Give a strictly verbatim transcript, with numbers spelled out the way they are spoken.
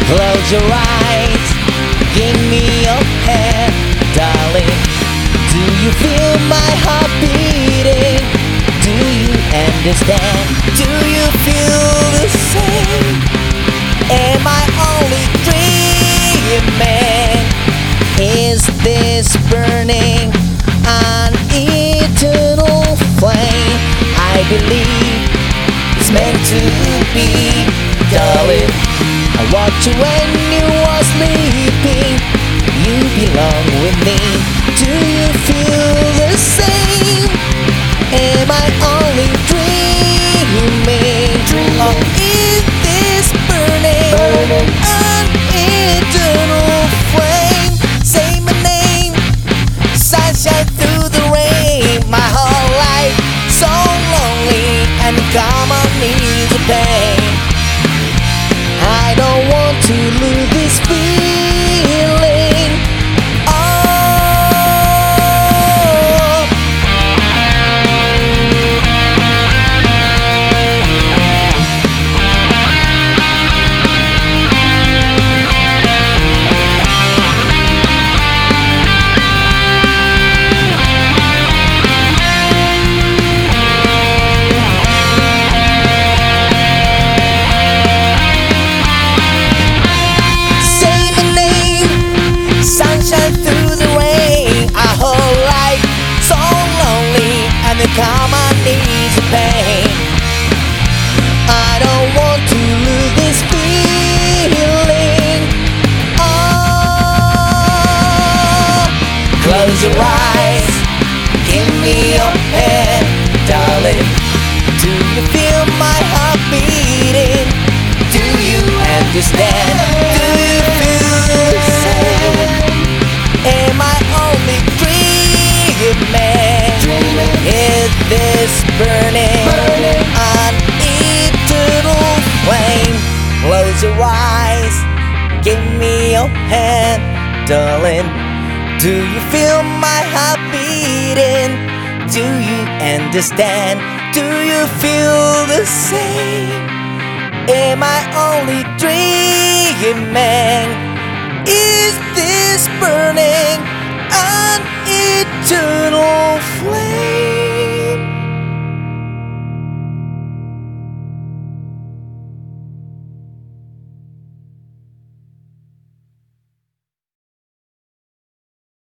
Close your eyes, give me your hand, darling. Do you feel my heart beating? Do you understand? Do you feel the same? Am I only dreaming? Is this burning an eternal flame? I believe it's meant to be, darling. I watched you when you were sleeping. You belong with me. Do you feel the same? Am I only dreaming? Or is this burning, burning an eternal flame? Say my name, sunshine through the rain. My whole life so lonely and come on knees of pain. I don't want to lose this feeling. Oh, come on knees of pain. I don't want to lose this feeling. Oh, close your eyes, give me your hand, darling. Do you feel my heart beating? Do you understand? Do you feel the same? Am I only dreaming? Is this burning, burning an eternal flame? Close your eyes, give me your hand, darling. Do you feel my heart beating? Do you understand? Do you feel the same? Am I only dreaming? Is this burning an eternal